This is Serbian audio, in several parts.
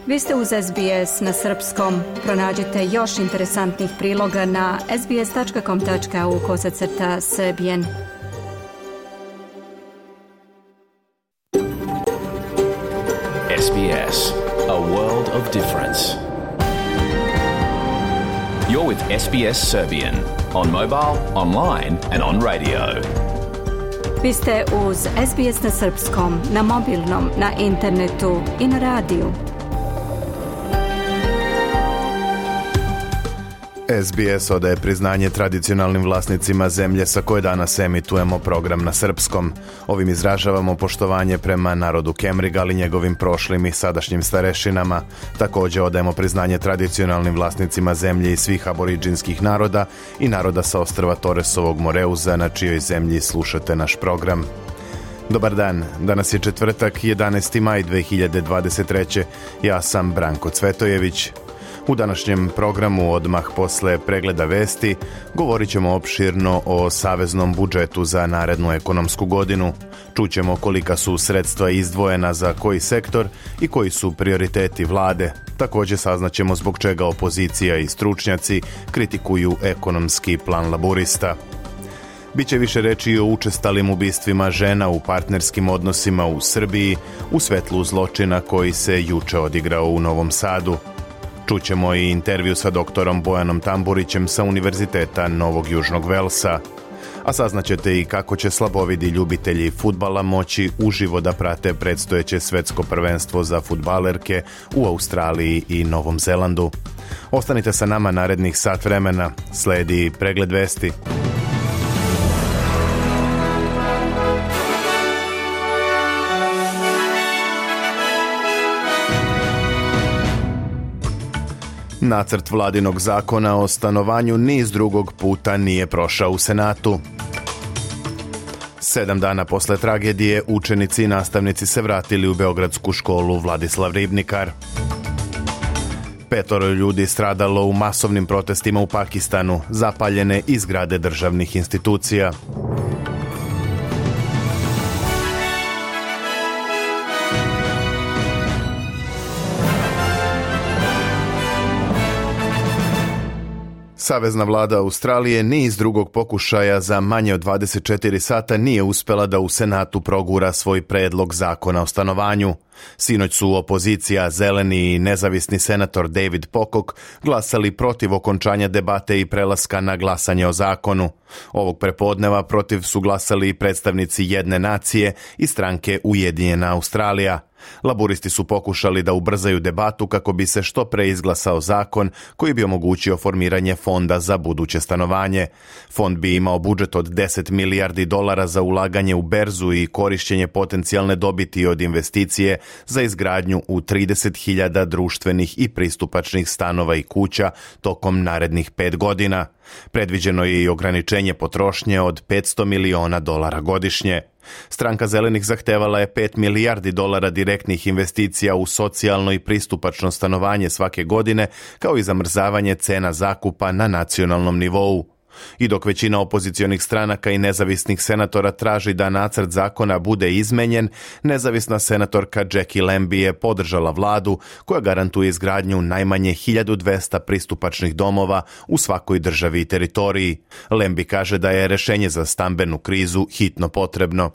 Vi ste uz SBS na srpskom. Pronađite još interesantnih priloga na sbs.com.au/srbijen. SBS, a world of difference. You're with SBS Serbian on mobile, online and on radio. Vi ste uz SBS na srpskom, na mobilnom, na internetu i na radiju. SBS odaje priznanje tradicionalnim vlasnicima zemlje sa koje danas emitujemo program na srpskom. Ovim izražavamo poštovanje prema narodu Kemriga, ali njegovim prošlim i sadašnjim starešinama. Također odajemo priznanje tradicionalnim vlasnicima zemlje i svih aboriđinskih naroda i naroda sa ostrva Toresovog Moreuza, na čijoj zemlji slušate naš program. Dobar dan, danas je četvrtak, 11. maj 2023. Ja sam Branko Cvetojević. U današnjem programu, odmah posle pregleda vesti, govorit ćemo opširno o saveznom budžetu za narednu ekonomsku godinu. Čućemo kolika su sredstva izdvojena za koji sektor i koji su prioriteti vlade. Također saznaćemo zbog čega opozicija i stručnjaci kritikuju ekonomski plan laburista. Biće više reči i o učestalim ubistvima žena u partnerskim odnosima u Srbiji u svetlu zločina koji se juče odigrao u Novom Sadu. Čućemo i intervju sa doktorom Bojanom Tamburićem sa Univerziteta Novog Južnog Velsa. A saznaćete i kako će slabovidi ljubitelji fudbala moći uživo da prate predstojeće svetsko prvenstvo za fudbalerke u Australiji i Novom Zelandu. Ostanite sa nama narednih sat vremena. Sledi pregled vesti. Nacrt vladinog zakona o stanovanju niz drugog puta nije prošao u Senatu. 7 dana posle tragedije učenici i nastavnici se vratili u beogradsku školu Vladislav Ribnikar. 5 ljudi stradalo u masovnim protestima u Pakistanu, zapaljene i zgrade državnih institucija. Savezna vlada Australije ni iz drugog pokušaja za manje od 24 sata nije uspela da u Senatu progura svoj predlog zakona o stanovanju. Sinoć su opozicija, zeleni i nezavisni senator David Pocock glasali protiv okončanja debate i prelaska na glasanje o zakonu. Ovog prepodneva protiv su glasali i predstavnici Jedne nacije i stranke Ujedinjena Australija. Laburisti su pokušali da ubrzaju debatu kako bi se što pre izglasao zakon koji bi omogućio formiranje fonda za buduće stanovanje. Fond bi imao budžet od $10 milijardi za ulaganje u berzu i korišćenje potencijalne dobiti od investicije za izgradnju u 30.000 društvenih i pristupačnih stanova i kuća tokom narednih 5 godina. Predviđeno je i ograničenje potrošnje od $500 miliona godišnje. Stranka zelenih zahtevala je $5 milijardi direktnih investicija u socijalno i pristupačno stanovanje svake godine, kao i zamrzavanje cena zakupa na nacionalnom nivou. I dok većina opozicionih stranaka i nezavisnih senatora traži da nacrt zakona bude izmenjen, nezavisna senatorka Jackie Lambie je podržala vladu koja garantuje izgradnju najmanje 1200 pristupačnih domova u svakoj državi i teritoriji. Lambie kaže da je rešenje za stambenu krizu hitno potrebno.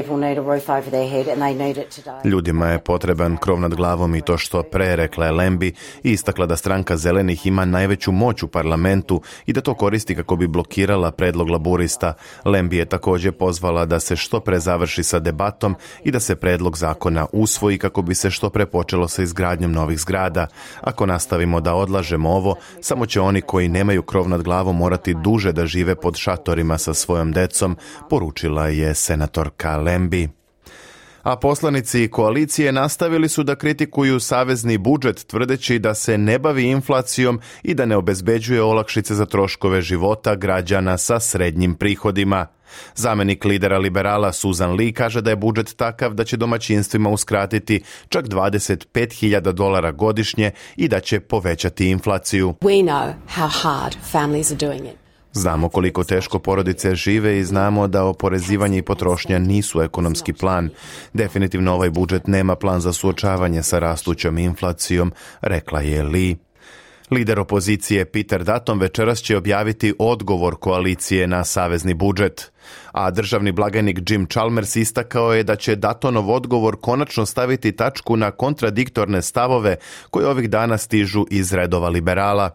Ljudima je potreban krov nad glavom i to što pre, rekla je Lambie i istakla da stranka zelenih ima najveću moć u parlamentu i da to koristi kako bi blokirala predlog laburista. Lambie je također pozvala da se što pre završi sa debatom i da se predlog zakona usvoji kako bi se što pre počelo sa izgradnjom novih zgrada. Ako nastavimo da odlažemo ovo, samo će oni koji nemaju krov nad glavom morati duže da žive pod šatorima sa svojom decom, poručila je senatorka Lambie. A poslanici koalicije nastavili su da kritikuju savezni budžet tvrdeći da se ne bavi inflacijom i da ne obezbeđuje olakšice za troškove života građana sa srednjim prihodima. Zamenik lidera liberala Susan Lee kaže da je budžet takav da će domaćinstvima uskratiti čak $25.000 godišnje i da će povećati inflaciju. We know how hard families are doing it. Znamo koliko teško porodice žive i znamo da oporezivanje i potrošnja nisu ekonomski plan. Definitivno ovaj budžet nema plan za suočavanje sa rastućom inflacijom, rekla je Lee. Lider opozicije Peter Dutton večeras će objaviti odgovor koalicije na savezni budžet, a državni blagajnik Jim Chalmers istakao je da će Duttonov odgovor konačno staviti tačku na kontradiktorne stavove koje ovih dana stižu iz redova liberala.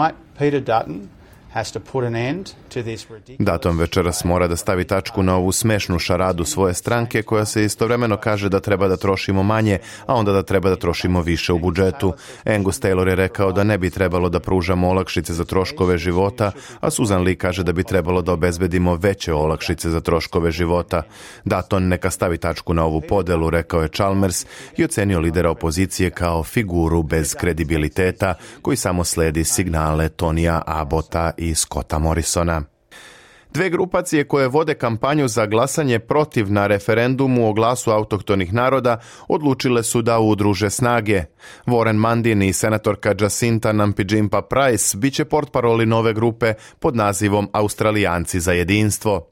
Dutton večeras mora da stavi tačku na ovu smešnu šaradu svoje stranke koja se istovremeno kaže da treba da trošimo manje, a onda da treba da trošimo više u budžetu. Angus Taylor je rekao da ne bi trebalo da pružamo olakšice za troškove života, a Susan Lee kaže da bi trebalo da obezbedimo veće olakšice za troškove života. Dutton neka stavi tačku na ovu podelu, rekao je Chalmers i ocenio lidera opozicije kao figuru bez kredibiliteta koji samo sledi signale Tonija Abbotta i Scotta Morrisona. Dve grupacije koje vode kampanju za glasanje protiv na referendumu o glasu autohtonih naroda odlučile su da udruže snage. Warren Mundine i senatorka Jacinta Nampijinpa Price bit će portparoli nove grupe pod nazivom Australijanci za jedinstvo.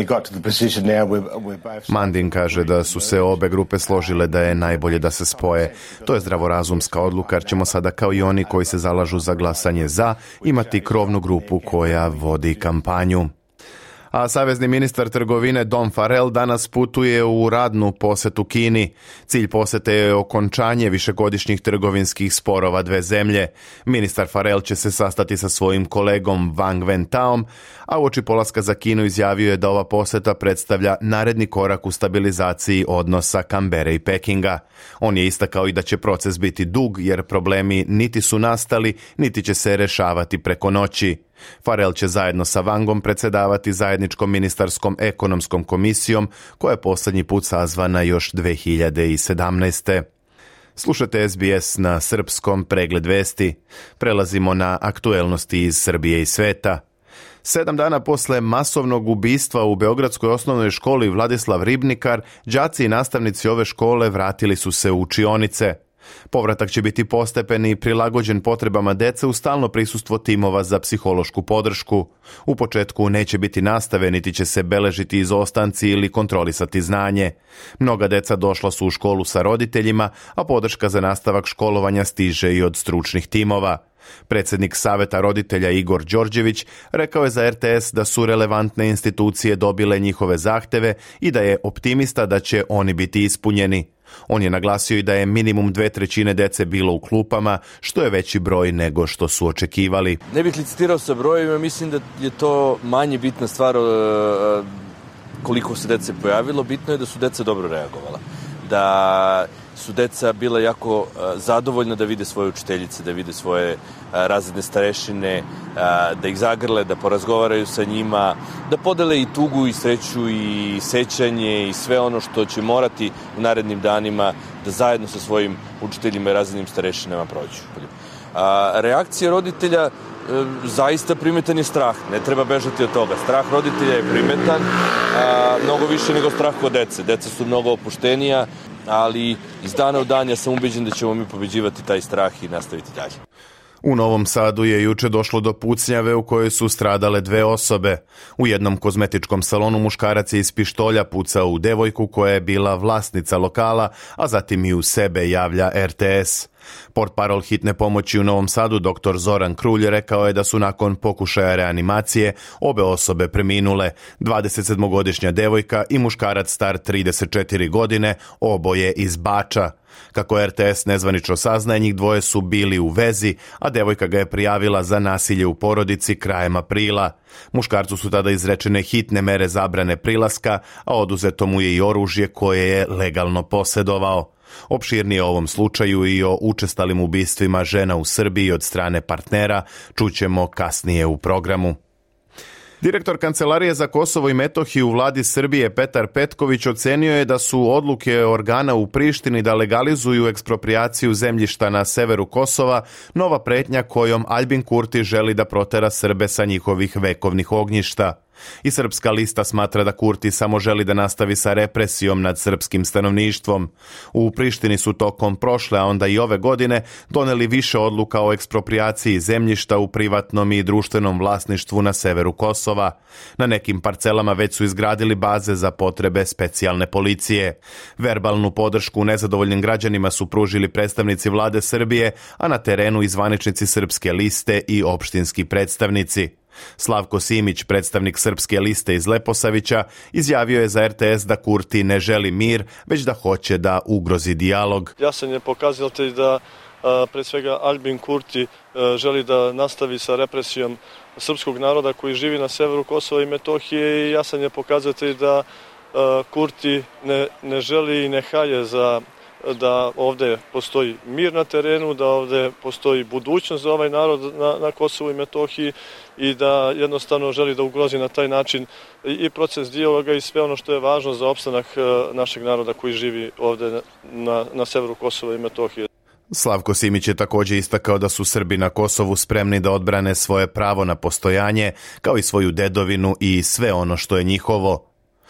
Mundine kaže da su se obe grupe složile da je najbolje da se spoje. To je zdravorazumska odluka jer ćemo sada kao i oni koji se zalažu za glasanje za imati krovnu grupu koja vodi kampanju. A savezni ministar trgovine Don Farrell danas putuje u radnu posetu Kini. Cilj posete je okončanje višegodišnjih trgovinskih sporova dve zemlje. Ministar Farrell će se sastati sa svojim kolegom Wang Wentaom, a uoči polaska za Kinu izjavio je da ova poseta predstavlja naredni korak u stabilizaciji odnosa Kambere i Pekinga. On je istakao i da će proces biti dug jer problemi niti su nastali, niti će se rešavati preko noći. Farrell će zajedno sa Wangom predsjedavati zajedničkom ministarskom ekonomskom komisijom koja je posljednji put sazvana još 2017. Slušate SBS na srpskom, pregled vesti. Prelazimo na aktuelnosti iz Srbije i sveta. 7 dana posle masovnog ubistva u beogradskoj osnovnoj školi Vladislav Ribnikar, đaci i nastavnici ove škole vratili su se u učionice. Povratak će biti postepen i prilagođen potrebama dece u stalno prisustvo timova za psihološku podršku. U početku neće biti nastave, niti će se beležiti izostanci ili kontrolisati znanje. Mnoga deca došla su u školu sa roditeljima, a podrška za nastavak školovanja stiže i od stručnih timova. Predsjednik Saveta roditelja Igor Đorđević rekao je za RTS da su relevantne institucije dobile njihove zahteve i da je optimista da će oni biti ispunjeni. On je naglasio i da je minimum 2/3 dece bilo u klupama, što je veći broj nego što su očekivali. Ne bih licitirao sa brojevima, mislim da je to manje bitna stvar koliko se dece pojavilo. Bitno je da su deca dobro reagovala. Da su deca bila jako zadovoljna da vide svoje učiteljice, da vide svoje razredne starešine, da ih zagrle, da porazgovaraju sa njima, da podele i tugu i sreću i sećanje i sve ono što će morati u narednim danima da zajedno sa svojim učiteljima i razrednim starešinama prođu. Reakcija roditelja, zaista primetan je strah, ne treba bežati od toga. Strah roditelja je primetan, mnogo više nego strah kod dece. Deca su mnogo opuštenija, ali iz dana u dan ja sam ubeđen da ćemo mi pobeđivati taj strah i nastaviti dalje. U Novom Sadu je juče došlo do pucnjave u kojoj su stradale 2 osobe. U jednom kozmetičkom salonu muškarac je iz pištolja pucao u devojku koja je bila vlasnica lokala, a zatim i u sebe, javlja RTS. Portparol hitne pomoći u Novom Sadu dr. Zoran Krulj rekao je da su nakon pokušaja reanimacije obe osobe preminule, 27-godišnja devojka i muškarac star 34 godine, oboje iz Bača. Kako RTS nezvanično saznaje, njih dvoje su bili u vezi, a devojka ga je prijavila za nasilje u porodici krajem aprila. Muškarcu su tada izrečene hitne mere zabrane prilaska, a oduzeto mu je i oružje koje je legalno posedovao. Opširnije o ovom slučaju i o učestalim ubistvima žena u Srbiji od strane partnera čućemo kasnije u programu. Direktor Kancelarije za Kosovo i Metohiju u vladi Srbije Petar Petković ocenio je da su odluke organa u Prištini da legalizuju eksproprijaciju zemljišta na severu Kosova nova pretnja kojom Aljbin Kurti želi da protera Srbe sa njihovih vekovnih ognjišta. I Srpska lista smatra da Kurti samo želi da nastavi sa represijom nad srpskim stanovništvom. U Prištini su tokom prošle, a onda i ove godine, doneli više odluka o eksproprijaciji zemljišta u privatnom i društvenom vlasništvu na severu Kosova. Na nekim parcelama već su izgradili baze za potrebe specijalne policije. Verbalnu podršku nezadovoljnim građanima su pružili predstavnici vlade Srbije, a na terenu i zvaničnici Srpske liste i opštinski predstavnici. Slavko Simić, predstavnik Srpske liste iz Leposavića, izjavio je za RTS da Kurti ne želi mir, već da hoće da ugrozi dijalog. Jasan je pokazatelj da pre svega Albin Kurti želi da nastavi sa represijom srpskog naroda koji živi na severu Kosova i Metohije i jasan je pokazatelj da Kurti ne želi i ne haje da ovde postoji mir na terenu, da ovde postoji budućnost za ovaj narod na Kosovu i Metohiji i da jednostavno želi da ugrozi na taj način i proces dijaloga i sve ono što je važno za opstanak našeg naroda koji živi ovde na severu Kosova i Metohije. Slavko Simić je također istakao da su Srbi na Kosovu spremni da odbrane svoje pravo na postojanje, kao i svoju dedovinu i sve ono što je njihovo.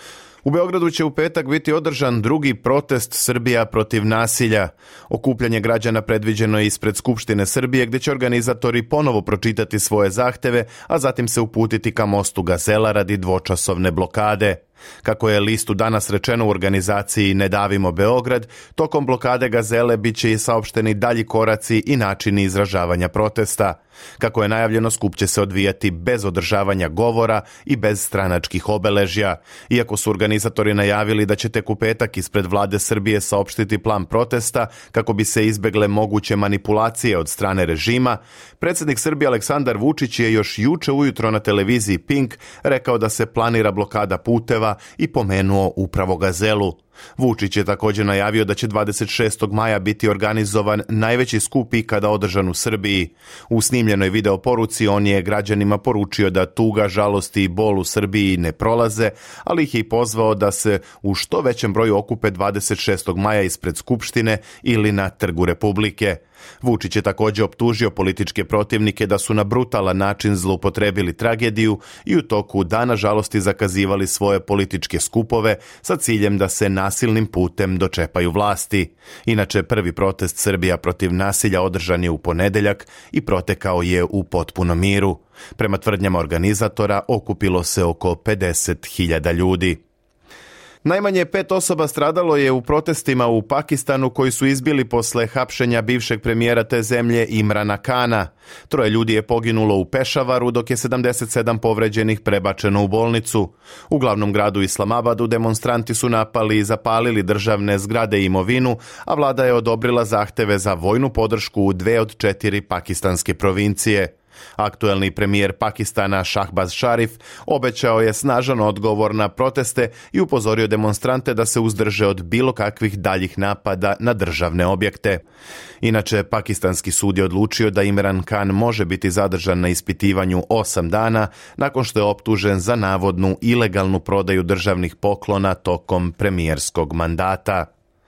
U Beogradu će u petak biti održan drugi protest Srbija protiv nasilja. Okupljanje građana predviđeno je ispred Skupštine Srbije, gdje će organizatori ponovo pročitati svoje zahteve, a zatim se uputiti ka mostu Gazela radi dvočasovne blokade. Kako je listu danas rečeno u organizaciji Ne davimo Beograd, tokom blokade Gazele bit će i saopšteni dalji koraci i načini izražavanja protesta. Kako je najavljeno, skup će se odvijati bez održavanja govora i bez stranačkih obeležja. Iako su organizatori najavili da će tek u petak ispred vlade Srbije saopštiti plan protesta kako bi se izbegle moguće manipulacije od strane režima, predsjednik Srbije Aleksandar Vučić je još juče ujutro na televiziji Pink rekao da se planira blokada puteva i pomenuo upravo Gazelu. Vučić je također najavio da će 26. maja biti organizovan najveći skup ikada održan u Srbiji. U snimljenoj video poruci on je građanima poručio da tuga, žalosti i bol u Srbiji ne prolaze, ali ih je i pozvao da se u što većem broju okupe 26. maja ispred Skupštine ili na Trgu Republike. Vučić je također optužio političke protivnike da su na brutalan način zloupotrebili tragediju i u toku Dana žalosti zakazivali svoje političke skupove sa ciljem da se nasilnim putem dočepaju vlasti. Inače, prvi protest Srbija protiv nasilja održan je u ponedeljak i protekao je u potpunom miru. Prema tvrdnjama organizatora, okupilo se oko 50.000 ljudi. Najmanje 5 osoba stradalo je u protestima u Pakistanu koji su izbili posle hapšenja bivšeg premijera te zemlje Imrana Kana. 3 ljudi je poginulo u Pešavaru, dok je 77 povređenih prebačeno u bolnicu. U glavnom gradu Islamabadu demonstranti su napali i zapalili državne zgrade i imovinu, a vlada je odobrila zahteve za vojnu podršku u 2 od 4 pakistanske provincije. Aktuelni premijer Pakistana Shahbaz Sharif obećao je snažan odgovor na proteste i upozorio demonstrante da se uzdrže od bilo kakvih daljih napada na državne objekte. Inače, pakistanski sud je odlučio da Imran Khan može biti zadržan na ispitivanju 8 dana nakon što je optužen za navodnu ilegalnu prodaju državnih poklona tokom premijerskog mandata.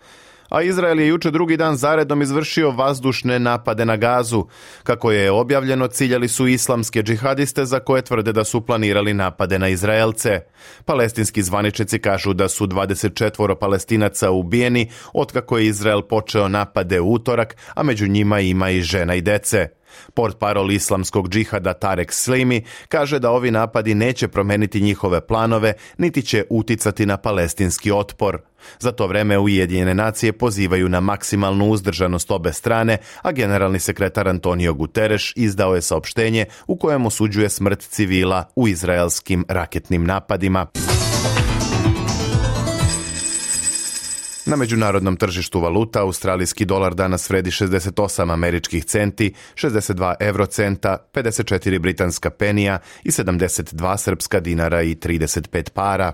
A Izrael je juče drugi dan zaredom izvršio vazdušne napade na Gazu. Kako je objavljeno, ciljali su islamske džihadiste za koje tvrde da su planirali napade na Izraelce. Palestinski zvaničnici kažu da su 24 Palestinaca ubijeni otkako je Izrael počeo napade u utorak, a među njima ima i žena i dece. Portparol islamskog džihada Tarek Slimi kaže da ovi napadi neće promeniti njihove planove, niti će uticati na palestinski otpor. Za to vreme Ujedinjene nacije pozivaju na maksimalnu uzdržanost obe strane, a generalni sekretar Antonio Guterres izdao je saopštenje u kojem osuđuje smrt civila u izraelskim raketnim napadima. Na međunarodnom tržištu valuta australijski dolar danas vredi 68 američkih centi, 62 eurocenta, 54 britanska penija i 72 srpska dinara i 35 para.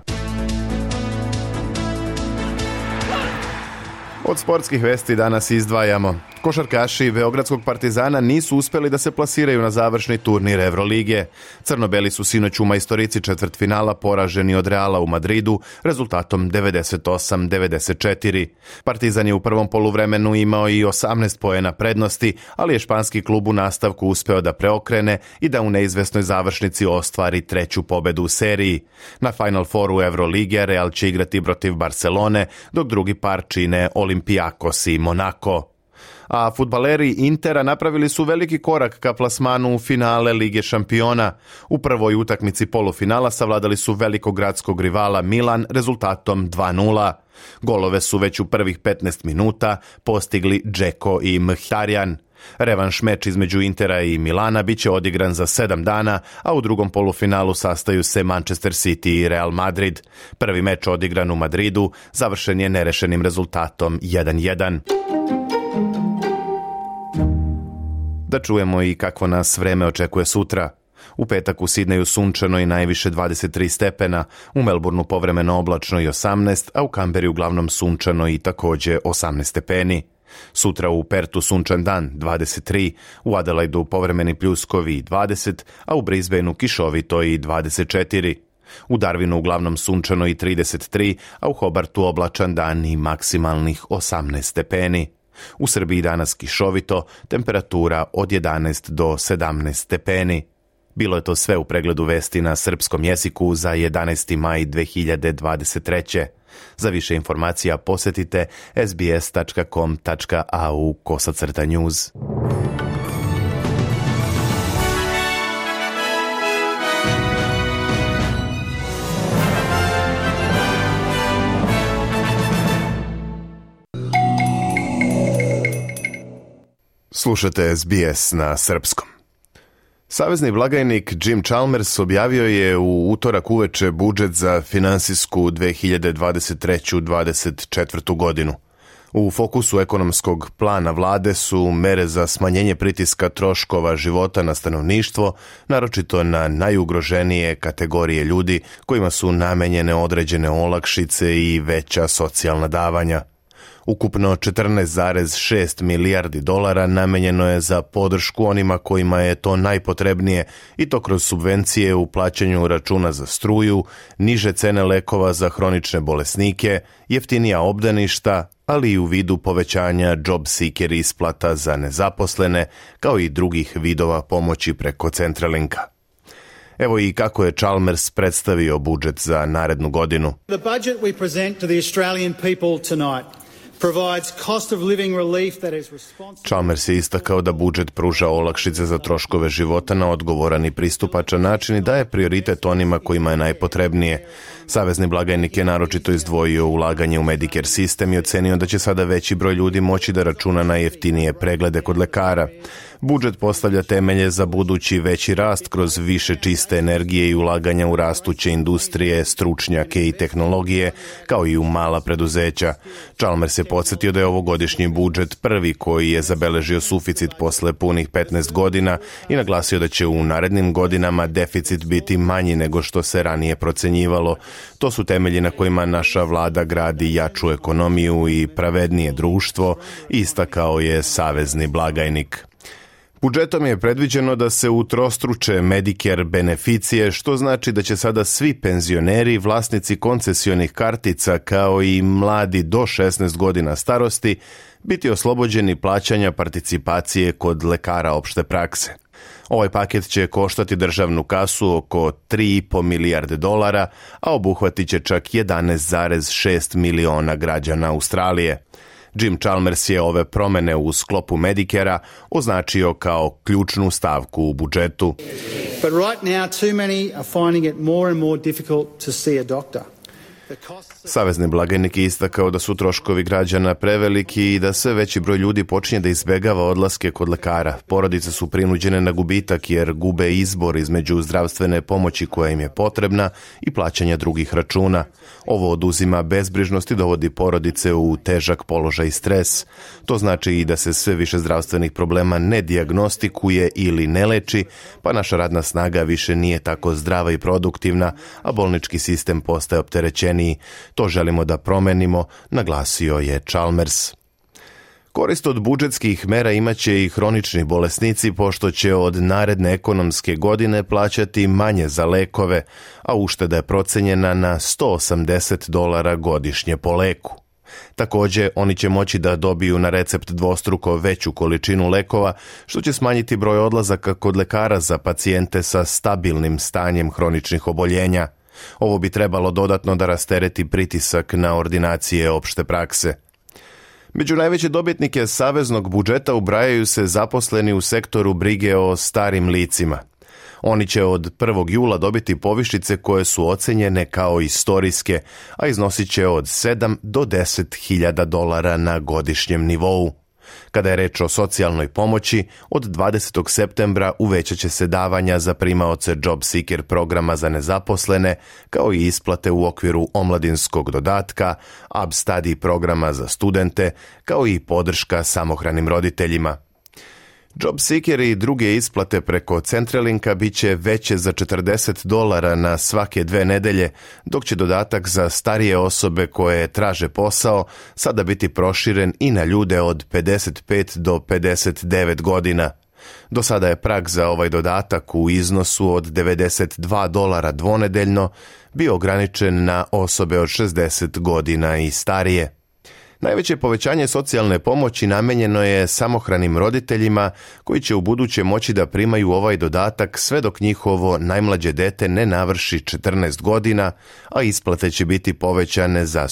Od sportskih vesti danas izdvajamo. Košarkaši Beogradskog Partizana nisu uspjeli da se plasiraju na završni turnir Evrolige. Crno-beli su sinoć u majstorici četvrtfinala poraženi od Reala u Madridu rezultatom 98-94. Partizan je u prvom poluvremenu imao i 18 poena prednosti, ali je španski klub u nastavku uspeo da preokrene i da u neizvesnoj završnici ostvari treću pobedu u seriji. Na Final Fouru Evrolige Real će igrati protiv Barcelone, dok drugi par čine Olympiakos i Monaco. A fudbaleri Intera napravili su veliki korak ka plasmanu u finale Lige šampiona. U prvoj utakmici polufinala savladali su velikogradskog rivala Milan rezultatom 2:0. Golove su već u prvih 15 minuta postigli Džeko i Mkhitaryan. Revanš meč između Intera i Milana biće odigran za 7 dana, a u drugom polufinalu sastaju se Manchester City i Real Madrid. Prvi meč odigran u Madridu završen je nerešenim rezultatom 1:1. Da čujemo i kakvo nas vreme očekuje sutra. U petak u Sidneju sunčano i najviše 23 stepena, u Melbourneu povremeno oblačno i 18, a u Kamberi uglavnom sunčano i također 18 stepeni. Sutra u Pertu sunčan dan 23, u Adelaidu povremeni pljuskovi 20, a u Brisbaneu kišovito i 24. U Darwinu uglavnom sunčano i 33, a u Hobartu oblačan dan i maksimalnih 18 stepeni. U Srbiji danas kišovito, temperatura od 11 do 17 stepeni. Bilo je to sve u pregledu vesti na srpskom jeziku za 11. maj 2023. Za više informacija posjetite sbs.com.au/news. Slušate SBS na srpskom. Savezni blagajnik Jim Chalmers objavio je u utorak uveče budžet za finansijsku 2023-2024. godinu. U fokusu ekonomskog plana vlade su mere za smanjenje pritiska troškova života na stanovništvo, naročito na najugroženije kategorije ljudi kojima su namenjene određene olakšice i veća socijalna davanja. Ukupno 14,6 milijardi dolara namenjeno je za podršku onima kojima je to najpotrebnije, i to kroz subvencije u plaćanju računa za struju, niže cene lekova za hronične bolesnike, jeftinija obdaništa, ali i u vidu povećanja job seeker isplata za nezaposlene, kao i drugih vidova pomoći preko Centralinka. Evo i kako je Chalmers predstavio budžet za narednu godinu. The budget we present to the Australian people tonight provides cost of living relief that is responsive. Chalmers je istakao da budžet pruža olakšice za troškove života na odgovoran i pristupačan način i daje prioritet onima kojima je najpotrebnije. Savezni blagajnik je naročito izdvojio ulaganje u Medicare sistem i ocenio da će sada veći broj ljudi moći da računa na jeftinije preglede kod lekara. Budžet postavlja temelje za budući veći rast kroz više čiste energije i ulaganja u rastuće industrije, stručnjake i tehnologije, kao i u mala preduzeća. Chalmers je podsjetio da je ovogodišnji budžet prvi koji je zabeležio suficit posle punih 15 godina i naglasio da će u narednim godinama deficit biti manji nego što se ranije procenjivalo. To su temelji na kojima naša vlada gradi jaču ekonomiju i pravednije društvo, istakao je savezni blagajnik. Budžetom je predviđeno da se utrostruče Medicare beneficije, što znači da će sada svi penzioneri, vlasnici koncesionih kartica, kao i mladi do 16 godina starosti, biti oslobođeni plaćanja participacije kod lekara opšte prakse. Ovaj paket će koštati državnu kasu oko 3,5 milijarde dolara, a obuhvatit će čak 11,6 miliona građana Australije. Jim Chalmers je ove promene u sklopu Medicare-a označio kao ključnu stavku u budžetu. But right now too many are finding it more and more difficult to see a doctor. Savezni blagajnik je istakao da su troškovi građana preveliki i da sve veći broj ljudi počinje da izbegava odlaske kod lekara. Porodice su prinuđene na gubitak jer gube izbor između zdravstvene pomoći koja im je potrebna i plaćanja drugih računa. Ovo oduzima bezbrižnost i dovodi porodice u težak položaj i stres. To znači i da se sve više zdravstvenih problema ne dijagnostikuje ili ne leči, pa naša radna snaga više nije tako zdrava i produktivna, a bolnički sistem postaje opterećeniji. To želimo da promenimo, naglasio je Chalmers. Korist od budžetskih mera imaće i hronični bolesnici, pošto će od naredne ekonomske godine plaćati manje za lekove, a ušteda je procenjena na $180 godišnje po leku. Također, oni će moći da dobiju na recept dvostruko veću količinu lekova, što će smanjiti broj odlazaka kod lekara za pacijente sa stabilnim stanjem hroničnih oboljenja. Ovo bi trebalo dodatno da rastereti pritisak na ordinacije opšte prakse. Među najveće dobitnike saveznog budžeta ubrajaju se zaposleni u sektoru brige o starim licima. Oni će od 1. jula dobiti povišice koje su ocenjene kao istorijske, a iznosit će od 7 do 10.000 dolara na godišnjem nivou. Kada je reč o socijalnoj pomoći, od 20. septembra uvećat će se davanja za primaoce Job Seeker programa za nezaposlene, kao i isplate u okviru omladinskog dodatka, AB Study programa za studente, kao i podrška samohranim roditeljima. Job Seeker i druge isplate preko Centralinka bit će veće za $40 na svake 2 nedelje, dok će dodatak za starije osobe koje traže posao sada biti proširen i na ljude od 55 do 59 godina. Do sada je prag za ovaj dodatak u iznosu od $92 dvonedeljno bio ograničen na osobe od 60 godina i starije. Najveće povećanje socijalne pomoći namenjeno je samohranim roditeljima koji će ubuduće moći da primaju ovaj dodatak sve dok njihovo najmlađe dete ne navrši 14 godina, a isplate će biti povećane za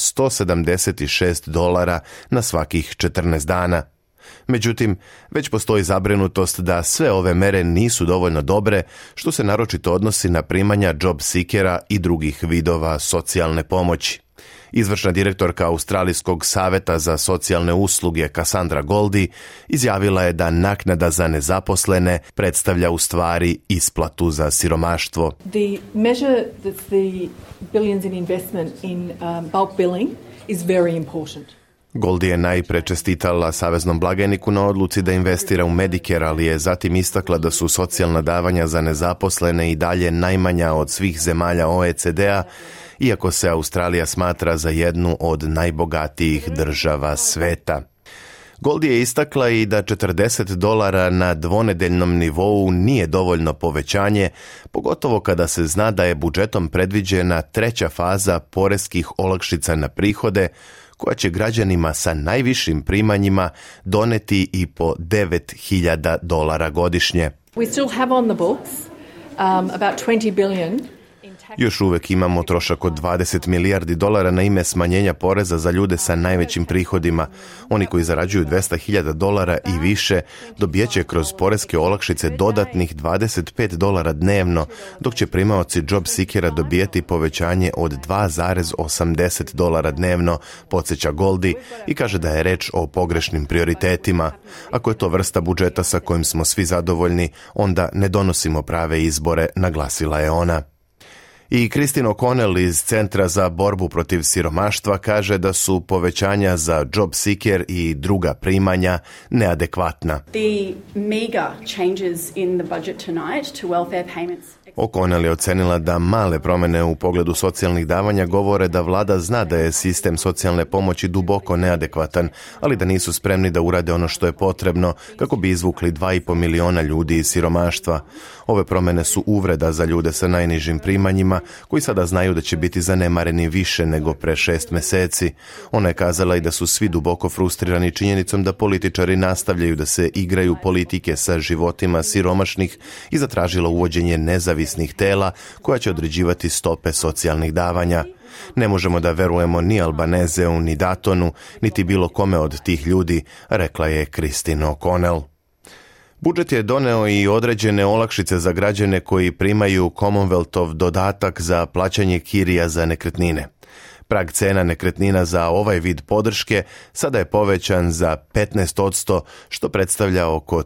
$176 na svakih 14 dana. Međutim, već postoji zabrinutost da sve ove mere nisu dovoljno dobre, što se naročito odnosi na primanja Job Seekera i drugih vidova socijalne pomoći. Izvršna direktorka Australijskog saveta za socijalne usluge Cassandra Goldie izjavila je da naknada za nezaposlene predstavlja u stvari isplatu za siromaštvo. The measure that's the billions in investment in bulk billing is very important. Goldie je najpre čestitala saveznom blagajniku na odluci da investira u Medicare, ali je zatim istakla da su socijalna davanja za nezaposlene i dalje najmanja od svih zemalja OECD-a, iako se Australija smatra za jednu od najbogatijih država sveta. Goldie je istakla i da $40 na dvonedeljnom nivou nije dovoljno povećanje, pogotovo kada se zna da je budžetom predviđena 3. faza poreskih olakšica na prihode, koja će građanima sa najvišim primanjima doneti i po $9.000 godišnje. We still have on the books about $20 billion. Još uvek imamo trošak od $20 milijardi na ime smanjenja poreza za ljude sa najvećim prihodima. Oni koji zarađuju $200.000 i više dobijeće kroz poreske olakšice dodatnih $25 dnevno, dok će primaoci Job Seekera dobijeti povećanje od $2,80 dnevno, podsjeća Goldie i kaže da je reč o pogrešnim prioritetima. Ako je to vrsta budžeta sa kojim smo svi zadovoljni, onda ne donosimo prave izbore, naglasila je ona. I Christine O'Connell iz Centra za borbu protiv siromaštva kaže da su povećanja za Job Seeker i druga primanja neadekvatna. The meager changes in the budget tonight to welfare payments. O'Connell je ocenila da male promjene u pogledu socijalnih davanja govore da vlada zna da je sistem socijalne pomoći duboko neadekvatan, ali da nisu spremni da urade ono što je potrebno kako bi izvukli 2,5 miliona ljudi iz siromaštva. Ove promjene su uvreda za ljude sa najnižim primanjima, koji sada znaju da će biti zanemareni više nego pre 6 meseci. Ona je kazala i da su svi duboko frustrirani činjenicom da političari nastavljaju da se igraju politike sa životima siromašnih i zatražila uvođenje nezavisnih tela koja će određivati stope socijalnih davanja. Ne možemo da verujemo ni Albanezeu, ni Datonu, niti bilo kome od tih ljudi, rekla je Christine O'Connell. Budžet je doneo i određene olakšice za građane koji primaju Commonwealthov dodatak za plaćanje kirija za nekretnine. Prag cena nekretnina za ovaj vid podrške sada je povećan za 15%, što predstavlja oko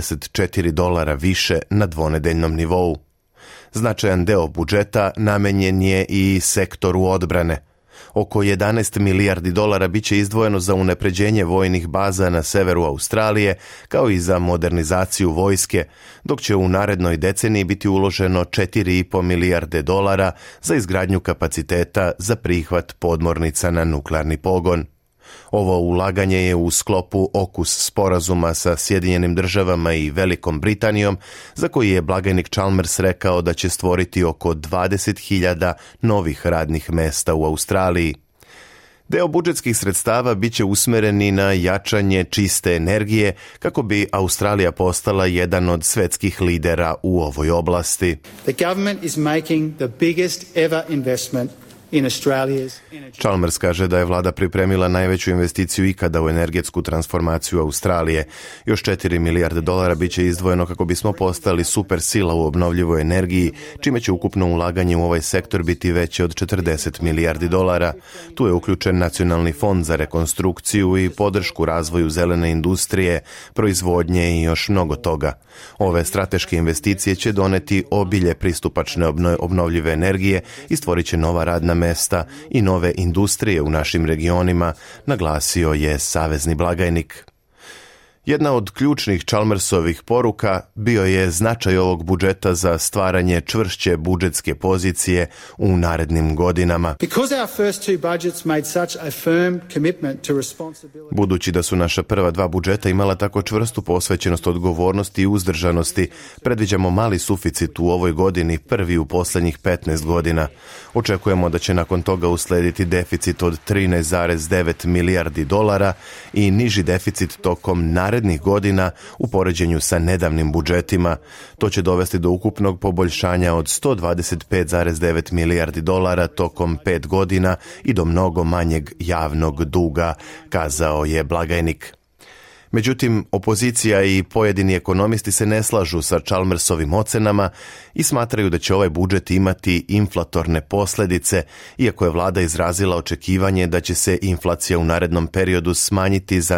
$34 više na dvonedeljnom nivou. Značajan deo budžeta namenjen je i sektoru odbrane. Oko $11 milijardi biće izdvojeno za unapređenje vojnih baza na severu Australije, kao i za modernizaciju vojske, dok će u narednoj deceniji biti uloženo $4,5 milijarde za izgradnju kapaciteta za prihvat podmornica na nuklearni pogon. Ovo ulaganje je u sklopu Okus sporazuma sa Sjedinjenim državama i Velikom Britanijom, za koji je blagajnik Chalmers rekao da će stvoriti oko 20.000 novih radnih mesta u Australiji. Deo budžetskih sredstava biće usmereni na jačanje čiste energije kako bi Australija postala jedan od svetskih lidera u ovoj oblasti. The government is making the biggest ever investment in Australia's energy. Chalmers kaže da je vlada pripremila najveću investiciju ikada u energetsku transformaciju Australije. Još $4 milijarde biće izdvojeno kako bismo postali super sila u obnovljivoj energiji, čime će ukupno ulaganje u ovaj sektor biti veće od $40 milijardi. Tu je uključen Nacionalni fond za rekonstrukciju i podršku razvoju zelene industrije, proizvodnje i još mnogo toga. Ove strateške investicije će doneti obilje pristupačne obnovljive energije i stvorit će nova radna mesta i nove industrije u našim regionima, naglasio je savezni blagajnik. Jedna od ključnih Chalmersovih poruka bio je značaj ovog budžeta za stvaranje čvršće budžetske pozicije u narednim godinama. Budući da su naša prva dva budžeta imala tako čvrstu posvećenost odgovornosti i uzdržanosti, predviđamo mali suficit u ovoj godini, prvi u posljednjih 15 godina. Očekujemo da će nakon toga uslediti deficit od $13,9 milijardi i niži deficit tokom narednih godina u poređenju sa nedavnim budžetima. To će dovesti do ukupnog poboljšanja od $125,9 milijardi tokom 5 godina i do mnogo manjeg javnog duga, kazao je blagajnik. Međutim, opozicija i pojedini ekonomisti se ne slažu sa Chalmersovim ocenama i smatraju da će ovaj budžet imati inflatorne posljedice, iako je vlada izrazila očekivanje da će se inflacija u narednom periodu smanjiti za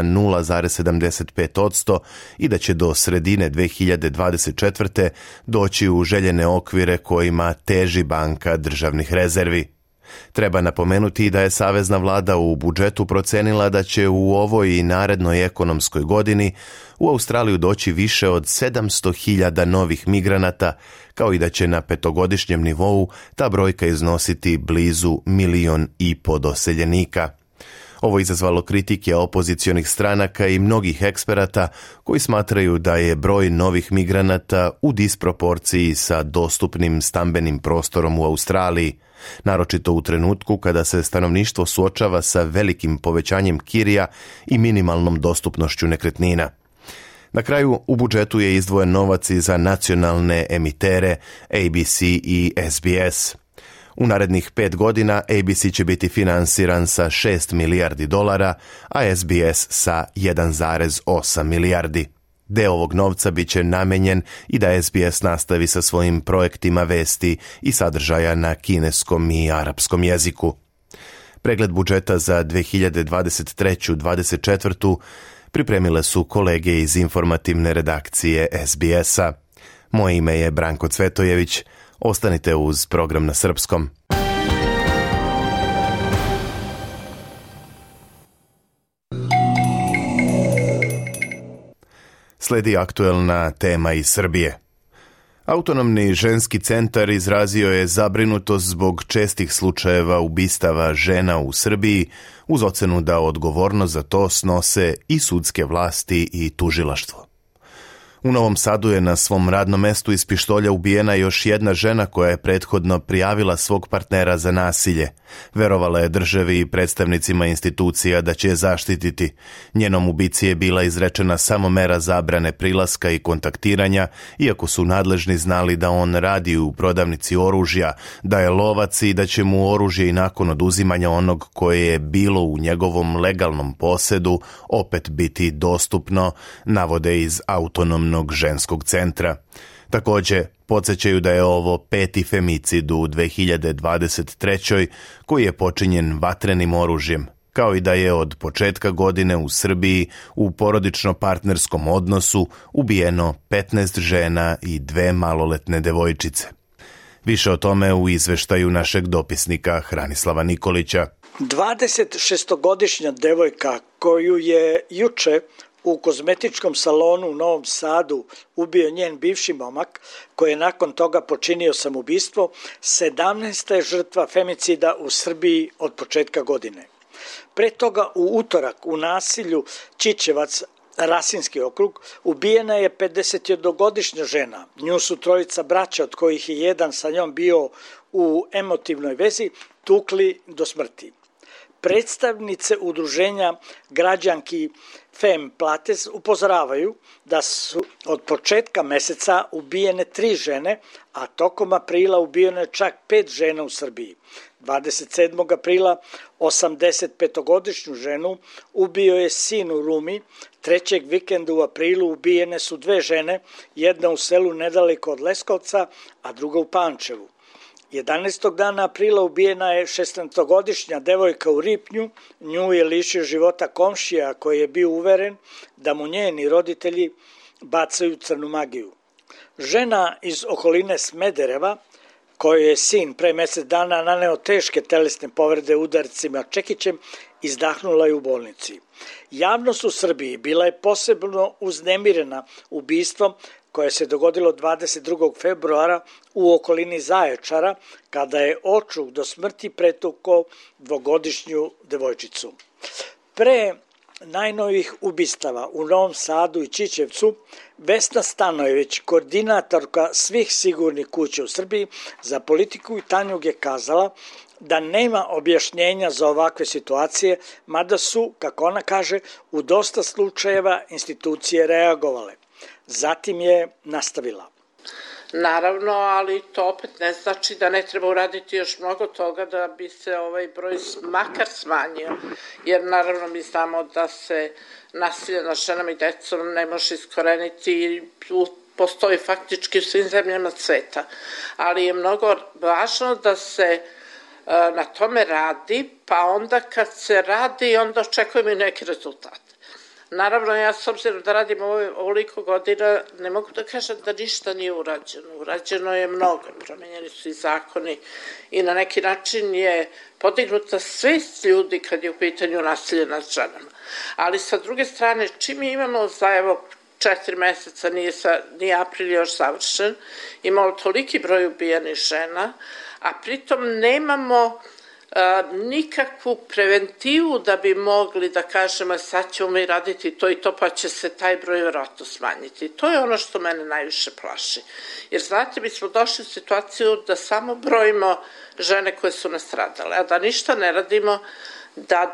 0,75% i da će do sredine 2024. doći u željene okvire kojima teži banka državnih rezervi. Treba napomenuti da je savezna vlada u budžetu procenila da će u ovoj i narednoj ekonomskoj godini u Australiju doći više od 700.000 novih migranata, kao i da će na petogodišnjem nivou ta brojka iznositi blizu 1,5 miliona doseljenika. Ovo izazvalo kritike opozicionih stranaka i mnogih eksperata koji smatraju da je broj novih migranata u disproporciji sa dostupnim stambenim prostorom u Australiji, naročito u trenutku kada se stanovništvo suočava sa velikim povećanjem kirija i minimalnom dostupnošću nekretnina. Na kraju, u budžetu je izdvojen novac i za nacionalne emitere ABC i SBS. U narednih 5 godina ABC će biti finansiran sa $6 milijardi, a SBS sa 1,8 milijardi. Deo ovog novca bit će namenjen i da SBS nastavi sa svojim projektima vesti i sadržaja na kineskom i arapskom jeziku. Pregled budžeta za 2023-2024. pripremile su kolege iz informativne redakcije SBS-a. Moje ime je Branko Cvetojević. Ostanite uz program na srpskom. Sledi aktuelna tema iz Srbije. Autonomni ženski centar izrazio je zabrinutost zbog čestih slučajeva ubistava žena u Srbiji, uz ocenu da odgovornost za to snose i sudske vlasti i tužilaštvo. U Novom Sadu je na svom radnom mestu iz pištolja ubijena još jedna žena koja je prethodno prijavila svog partnera za nasilje. Verovala je državi i predstavnicima institucija da će je zaštititi. Njenom ubici je bila izrečena samo mera zabrane prilaska i kontaktiranja, iako su nadležni znali da on radi u prodavnici oružja, da je lovac i da će mu oružje i nakon oduzimanja onog koje je bilo u njegovom legalnom posedu opet biti dostupno, navode iz Autonomnog ženskog centra. Također, podsjećaju da je ovo 5. femicid u 2023. koji je počinjen vatrenim oružjem, kao i da je od početka godine u Srbiji u porodično-partnerskom odnosu ubijeno 15 žena i 2 maloletne devojčice. Više o tome u izveštaju našeg dopisnika Hranislava Nikolića. 26-godišnja devojka koju je juče u kozmetičkom salonu u Novom Sadu ubio njen bivši momak, koji je nakon toga počinio samoubistvo, 17. je žrtva femicida u Srbiji od početka godine. Pre toga u utorak u nasilju Čičevac, Rasinski okrug, ubijena je 51-godišnja žena. Nju su trojica braća, od kojih je jedan sa njom bio u emotivnoj vezi, tukli do smrti. Predstavnice udruženja građanki Fem Plates upozoravaju da su od početka meseca ubijene 3 žene, a tokom aprila ubijeno je čak 5 žena u Srbiji. 27. aprila 85-godišnju ženu ubio je sin u Rumi, 3. vikenda u aprilu ubijene su 2 žene, jedna u selu nedaleko od Leskovca, a druga u Pančevu. 11. dana aprila ubijena je 16-godišnja devojka u Ripnju, nju je lišio života komšija koji je bio uveren da mu njeni roditelji bacaju crnu magiju. Žena iz okoline Smedereva, kojoj je sin pre mesec dana naneo teške telesne povrede udarcima čekićem, izdahnula je u bolnici. Javnost u Srbiji bila je posebno uznemirena ubistvom koje se dogodilo 22. februara u okolini Zaječara, kada je očuk do smrti pretukao 2-godišnju devojčicu. Pre najnovijih ubistava u Novom Sadu i Čičevcu, Vesna Stanojević, koordinatorka svih sigurnih kuća u Srbiji za politiku i Tanjug, je kazala da nema objašnjenja za ovakve situacije, mada su, kako ona kaže, u dosta slučajeva institucije reagovale. Zatim je nastavila. Naravno, ali to opet ne znači da ne treba uraditi još mnogo toga da bi se ovaj broj makar smanjio, jer naravno mi znamo da se nasilje nad ženama i decom ne može iskoreniti i postoji faktički u svim zemljama sveta, ali je mnogo važno da se na tome radi, pa onda kad se radi onda očekujemo i neki rezultat. Naravno, ja s obzirom da radim ovoliko godina, ne mogu da kažem da ništa nije urađeno. Urađeno je mnogo, promenjeni su i zakoni i na neki način je podignuta svest ljudi kad je u pitanju nasilje nad ženama. Ali sa druge strane, čim imamo za 4 meseca, nije april još završen, imamo toliki broj ubijenih žena, a pritom nemamo nikakvu preventivu da bi mogli da kažemo sad ćemo mi raditi to i to pa će se taj broj vjerojatno smanjiti. To je ono što mene najviše plaši. Jer znate, mi smo došli u situaciju da samo brojimo žene koje su nastradale, a da ništa ne radimo da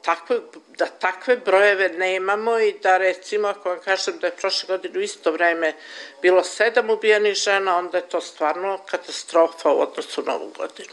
takve brojeve nemamo i da recimo, ako vam kažem da je prošle godine u isto vreme bilo 7 ubijenih žena, onda je to stvarno katastrofa u odnosu na ovu godinu.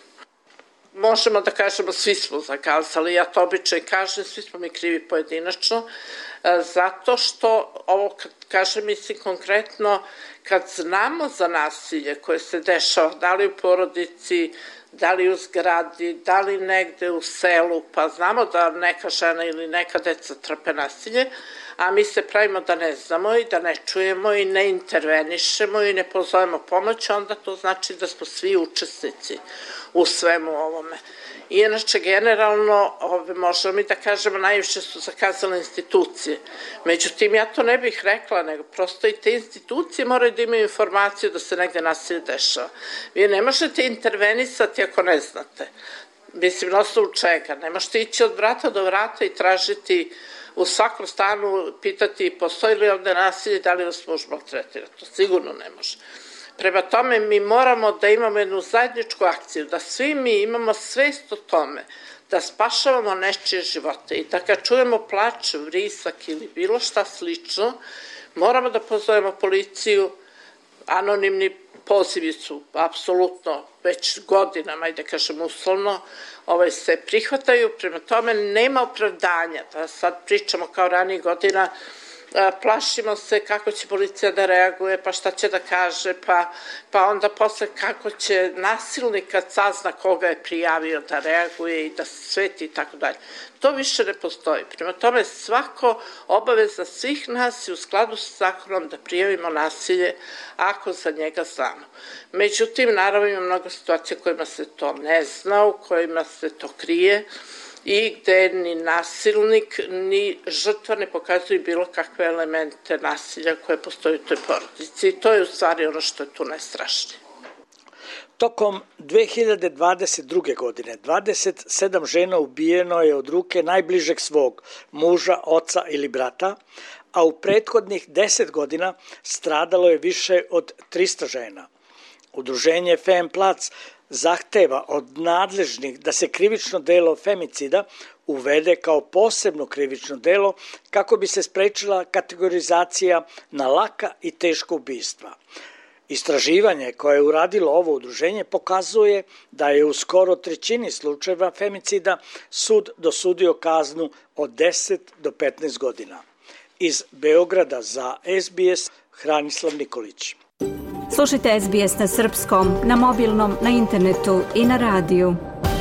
Možemo da kažemo svi smo zakazali, ja to običaj kažem, svi smo mi krivi pojedinačno, zato što ovo kad kažem mislim konkretno, kad znamo za nasilje koje se dešava, da li u porodici, da li u zgradi, da li negde u selu, pa znamo da neka žena ili neka deca trpe nasilje, a mi se pravimo da ne znamo i da ne čujemo i ne intervenišemo i ne pozovemo pomoć, onda to znači da smo svi učesnici u svemu ovome. I inače, generalno, možemo mi da kažemo, najviše su zakazale institucije. Međutim, ja to ne bih rekla, nego prosto i te institucije moraju da imaju informaciju da se negde nasilje dešava. Vi ne možete intervenisati ako ne znate. Mislim, na osnovu čega? Ne možete ići od vrata do vrata i tražiti u svakom stanu, pitati postoji li ovde nasilje, da li vas muž maltretira. To sigurno ne može. Prema tome, mi moramo da imamo jednu zajedničku akciju, da svi mi imamo svest o tome, da spašavamo nečije živote i da kad čujemo plač, vrisak ili bilo šta slično, moramo da pozovemo policiju. Anonimni pozivi su apsolutno već godinama, ajde kažem uslovno, se prihvataju, prema tome nema opravdanja da sad pričamo kao ranijih godina, plašimo se kako će policija da reaguje, pa šta će da kaže, pa onda posle kako će nasilnik kad sazna koga je prijavio da reaguje i da sveti i tako dalje. To više ne postoji. Prema tome, svako obaveza svih nas je u skladu sa zakonom da prijavimo nasilje ako za njega znamo. Međutim, naravno ima mnogo situacija u kojima se to ne zna, u kojima se to krije, i gde ni nasilnik ni žrtva ne pokazuju bilo kakve elemente nasilja koje postoje u toj porodici. I to je u stvari ono što je tu najstrašnije. Tokom 2022. godine 27 žena ubijeno je od ruke najbližeg svog muža, oca ili brata, a u prethodnih 10 godina stradalo je više od 300 žena. Udruženje Femplatz zahteva od nadležnih da se krivično delo femicida uvede kao posebno krivično delo kako bi se sprečila kategorizacija na laka i teška ubistva. Istraživanje koje je uradilo ovo udruženje pokazuje da je u skoro 1/3 slučajeva femicida sud dosudio kaznu od 10 do 15 godina. Iz Beograda za SBS, Hranislav Nikolić. Slušajte SBS na srpskom, na mobilnom, na internetu i na radiju.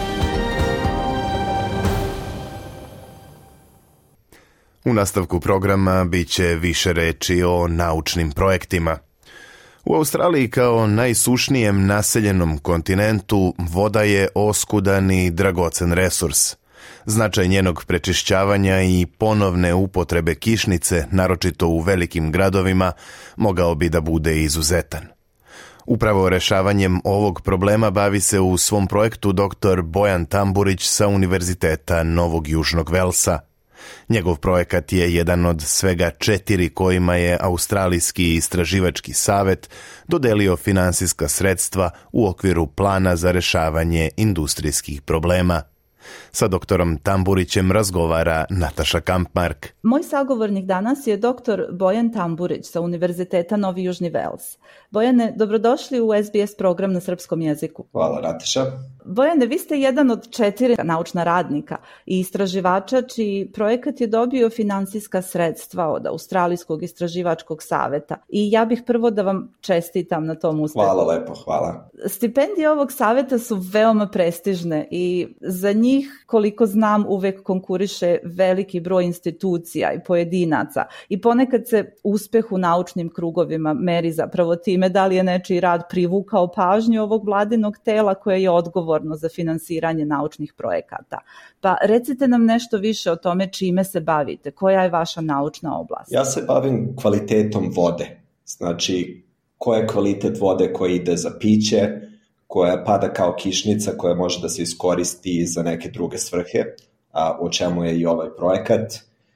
U nastavku programa bit će više reči o naučnim projektima. U Australiji kao najsušnijem naseljenom kontinentu voda je oskudan i dragocen resurs. Značaj njenog prečišćavanja i ponovne upotrebe kišnice, naročito u velikim gradovima, mogao bi da bude izuzetan. Upravo rešavanjem ovog problema bavi se u svom projektu dr. Bojan Tamburić sa Univerziteta Novog Južnog Velsa. Njegov projekat je jedan od svega 4 kojima je Australijski istraživački savet dodelio finansijska sredstva u okviru plana za rešavanje industrijskih problema. Sa doktorom Tamburićem razgovara Nataša Kampmark. Moj sagovornik danas je dr. Bojan Tamburić sa Univerziteta Novi Južni Vels. Bojane, dobrodošli u SBS program na srpskom jeziku. Hvala, Nataša. Bojane, vi ste jedan od 4 naučna radnika i istraživača čiji projekat je dobio finansijska sredstva od Australijskog istraživačkog saveta. I ja bih prvo da vam čestitam na tom uspehu. Hvala lepo, hvala. Stipendije ovog saveta su veoma prestižne i za njih, koliko znam, uvek konkuriše veliki broj institucija i pojedinaca. I ponekad se uspeh u naučnim krugovima meri zapravo time da li je nečiji rad privukao pažnju ovog vladinog tela koje je odgovorno za finansiranje naučnih projekata. Pa recite nam nešto više o tome čime se bavite, koja je vaša naučna oblast? Ja se bavim kvalitetom vode, znači koja je kvalitet vode koja ide za piće, koja pada kao kišnica, koja može da se iskoristi za neke druge svrhe, o čemu je i ovaj projekat,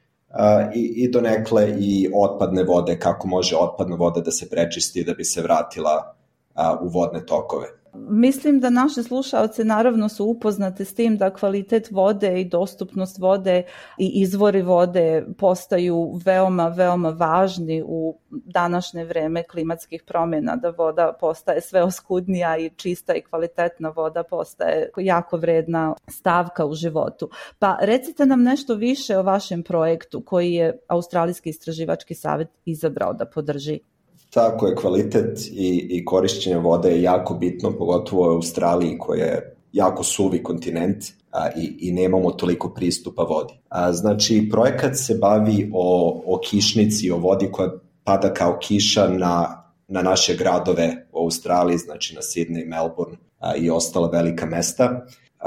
i donekle i otpadne vode, kako može otpadna voda da se prečisti da bi se vratila u vodne tokove. Mislim da naše slušaoce naravno su upoznate s tim da kvalitet vode i dostupnost vode i izvori vode postaju veoma, veoma važni u današnje vreme klimatskih promjena, da voda postaje sve oskudnija i čista i kvalitetna voda postaje jako vredna stavka u životu. Pa recite nam nešto više o vašem projektu koji je Australijski istraživački savet izabrao da podrži. Tako je, kvalitet i korišćenje vode je jako bitno, pogotovo u Australiji koja je jako suvi kontinent i nemamo toliko pristupa vodi. Znači, projekat se bavi o kišnici, o vodi koja pada kao kiša na naše gradove u Australiji, znači na Sydney, Melbourne i ostala velika mesta.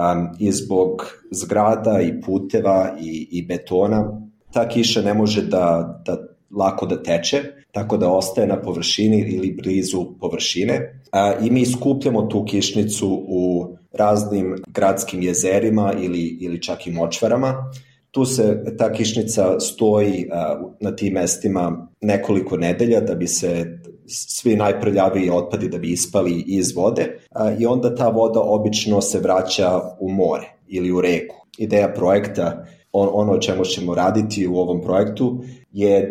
I zbog zgrada i puteva i betona, ta kiša ne može da lako da teče, tako da ostaje na površini ili blizu površine. I mi skupljamo tu kišnicu u raznim gradskim jezerima ili čak i močvarama. Tu se ta kišnica stoji na tim mestima nekoliko nedelja da bi se svi najprljaviji otpadi da bi ispali iz vode i onda ta voda obično se vraća u more ili u reku. Ideja projekta, ono o čemu ćemo raditi u ovom projektu je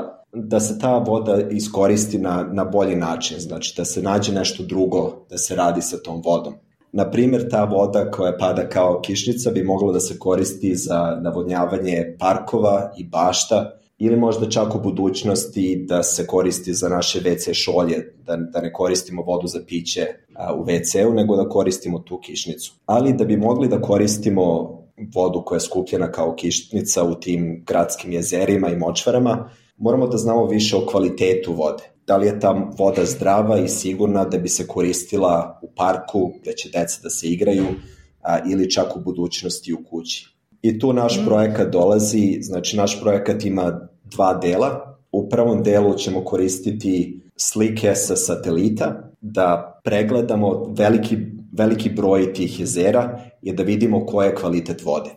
da se ta voda iskoristi na bolji način, znači da se nađe nešto drugo da se radi sa tom vodom. Na primjer, ta voda koja pada kao kišnica bi mogla da se koristi za navodnjavanje parkova i bašta ili možda čak u budućnosti da se koristi za naše WC šolje, da ne koristimo vodu za piće u WC-u, nego da koristimo tu kišnicu. Ali da bi mogli da koristimo vodu koja je skupljena kao kišnica u tim gradskim jezerima i močvarama, moramo da znamo više o kvalitetu vode. Da li je ta voda zdrava i sigurna da bi se koristila u parku, gde će deca da se igraju, ili čak u budućnosti u kući. I tu naš projekat dolazi, znači naš projekat ima 2 dela. U prvom delu ćemo koristiti slike sa satelita, da pregledamo veliki broj tih jezera i da vidimo koji je kvalitet vode.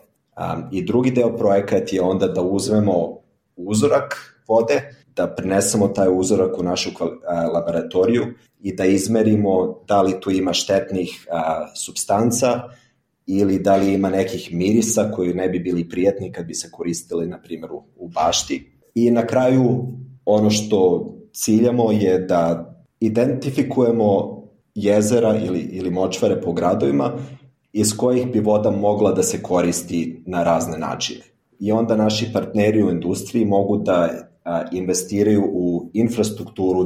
I drugi deo projekat je onda da uzmemo uzorak vode, da prenesemo taj uzorak u našu laboratoriju i da izmerimo da li tu ima štetnih supstanca ili da li ima nekih mirisa koji ne bi bili prijatni kad bi se koristili, na primjer, u bašti. I na kraju ono što ciljamo je da identifikujemo jezera ili močvare po gradovima iz kojih bi voda mogla da se koristi na razne načine. I onda naši partneri u industriji mogu da investiraju u infrastrukturu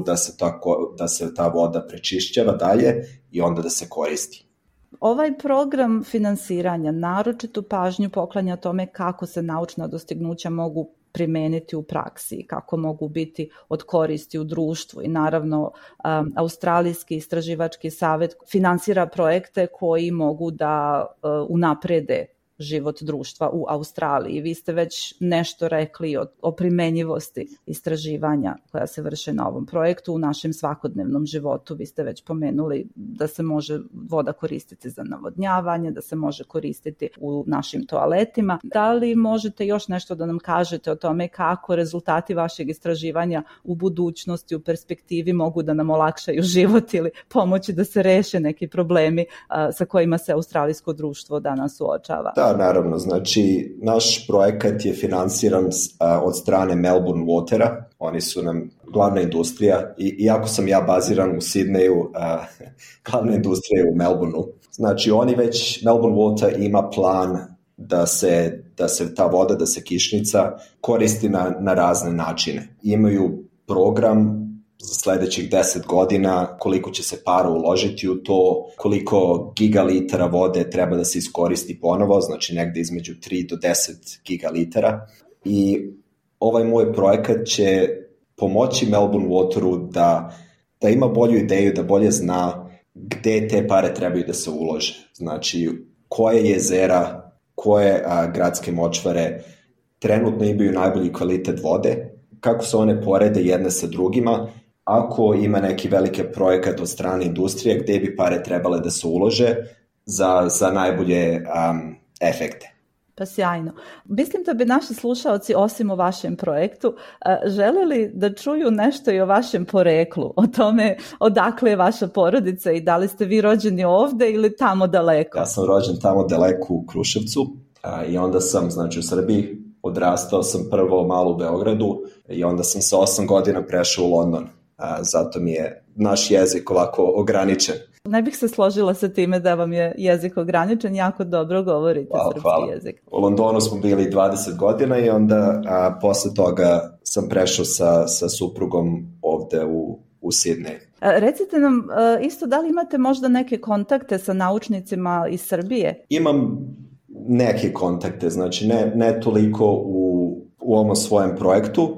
da se ta voda prečišćava dalje i onda da se koristi. Ovaj program finansiranja naročitu pažnju poklanja tome kako se naučna dostignuća mogu primeniti u praksi, kako mogu biti od koristi u društvu i naravno Australijski istraživački savjet finansira projekte koji mogu da unaprede život društva u Australiji. Vi ste već nešto rekli o primenjivosti istraživanja koja se vrše na ovom projektu u našem svakodnevnom životu. Vi ste već pomenuli da se može voda koristiti za navodnjavanje, da se može koristiti u našim toaletima. Da li možete još nešto da nam kažete o tome kako rezultati vašeg istraživanja u budućnosti, u perspektivi mogu da nam olakšaju život ili pomoći da se reše neki problemi sa kojima se australijsko društvo danas suočava? Da, naravno. Znači, naš projekat je finansiran od strane Melbourne Watera. Oni su nam glavna industrija. Iako sam ja baziran u Sidneju, glavna industrija je u Melbourneu. Znači, Melbourne Water ima plan da se ta voda, da se kišnica koristi na razne načine. Imaju program za sledećih 10 godina, koliko će se para uložiti u to, koliko gigalitara vode treba da se iskoristi ponovo, znači negde između 3 do 10 gigalitara. I ovaj moj projekat će pomoći Melbourne Wateru da ima bolju ideju, da bolje zna gde te pare trebaju da se ulože. Znači, koje jezera, koje gradske močvare trenutno imaju najbolji kvalitet vode, kako se one porede jedne sa drugima, ako ima neki veliki projekat od strane industrije, gde bi pare trebale da se ulože za najbolje efekte. Pa sjajno. Mislim da bi naši slušaoci, osim o vašem projektu, želeli da čuju nešto i o vašem poreklu, o tome odakle je vaša porodica i da li ste vi rođeni ovde ili tamo daleko. Ja sam rođen tamo daleko u Kruševcu i onda sam, znači, u Srbiji. Odrastao sam prvo malo u Beogradu i onda sam sa 8 godina prešao u London. Zato mi je naš jezik ovako ograničen. Ne bih se složila sa time da vam je jezik ograničen, jako dobro govorite srpski jezik. U Londonu smo bili 20 godina i onda posle toga sam prešao sa suprugom ovde u Sidneju. Recite nam isto, da li imate možda neke kontakte sa naučnicima iz Srbije? Imam neke kontakte, znači ne toliko u ovom svojem projektu,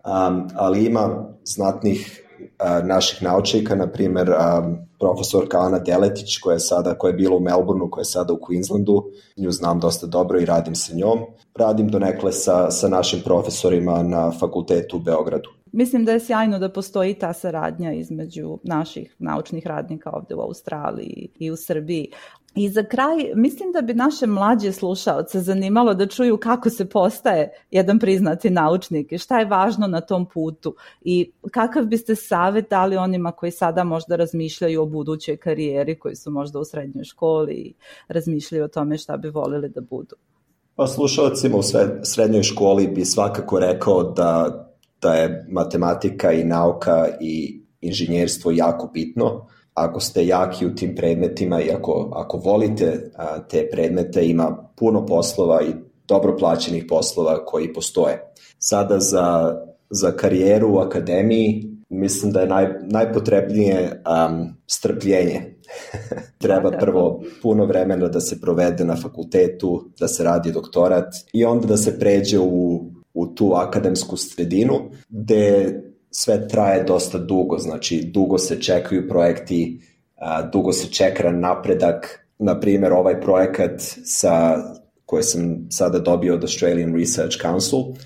ali ima znatnih naših naučnika, na primjer profesorka Ana Deletić koja je bila u Melbourneu, koja je sada u Queenslandu, nju znam dosta dobro i radim sa njom. Radim donekle sa našim profesorima na fakultetu u Beogradu. Mislim da je sjajno da postoji ta saradnja između naših naučnih radnika ovde u Australiji i u Srbiji. I za kraj, mislim da bi naše mlađe slušaoce zanimalo da čuju kako se postaje jedan priznati naučnik i šta je važno na tom putu i kakav biste savjet dali onima koji sada možda razmišljaju o budućoj karijeri, koji su možda u srednjoj školi i razmišljaju o tome šta bi volili da budu. Pa slušalcima u srednjoj školi bi svakako rekao da je matematika i nauka i inženjerstvo jako bitno. Ako ste jaki u tim predmetima i ako volite te predmete, ima puno poslova i dobro plaćenih poslova koji postoje. Sada za karijeru u akademiji mislim da je najpotrebnije strpljenje. Treba prvo puno vremena da se provede na fakultetu, da se radi doktorat i onda da se pređe u tu akademsku sredinu gde sve traje dosta dugo, znači dugo se čekaju projekti, dugo se čeka napredak. Na primjer, ovaj projekat koji sam sada dobio od Australian Research Council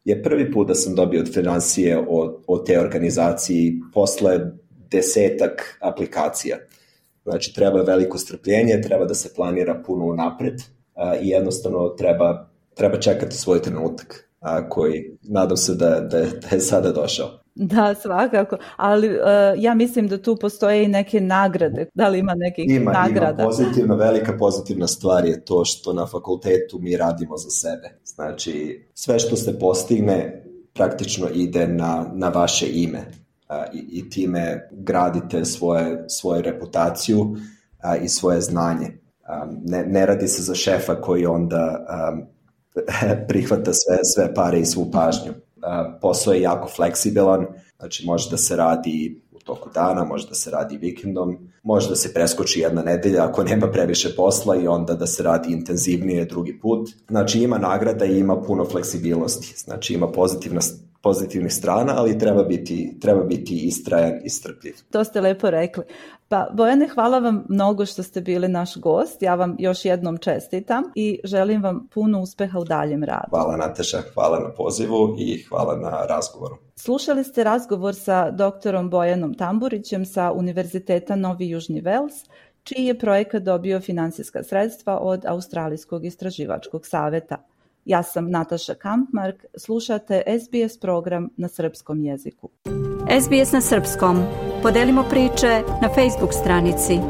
je prvi put da sam dobio od financije od te organizacije posle 10 aplikacija. Znači, treba veliko strpljenje, treba da se planira puno unapred i jednostavno treba čekati svoj trenutak koji nadam se da je sada došao. Da, svakako, ali ja mislim da tu postoje i neke nagrade. Da li ima nekih nagrada? Ima velika pozitivna stvar je to što na fakultetu mi radimo za sebe. Znači, sve što se postigne praktično ide na vaše ime i time gradite svoju reputaciju i svoje znanje. Ne radi se za šefa koji onda prihvata sve pare i svu pažnju. Posao je jako fleksibilan, znači može da se radi u toku dana, može da se radi vikendom, može da se preskoči jedna nedelja ako nema previše posla i onda da se radi intenzivnije drugi put. Znači ima nagrada i ima puno fleksibilnosti, znači ima pozitivnih strana, ali treba biti istrajan i strpljiv. To ste lepo rekli. Pa Bojane, hvala vam mnogo što ste bili naš gost. Ja vam još jednom čestitam i želim vam puno uspeha u daljem radu. Hvala Nataša, hvala na pozivu i hvala na razgovoru. Slušali ste razgovor sa doktorom Bojanom Tamburićem sa Univerziteta Novi Južni Vels, čiji je projekat dobio finansijska sredstva od Australijskog istraživačkog saveta. Ja sam Nataša Kampmark, slušate SBS program na srpskom jeziku. SBS na srpskom. Podelimo priče na Facebook stranici.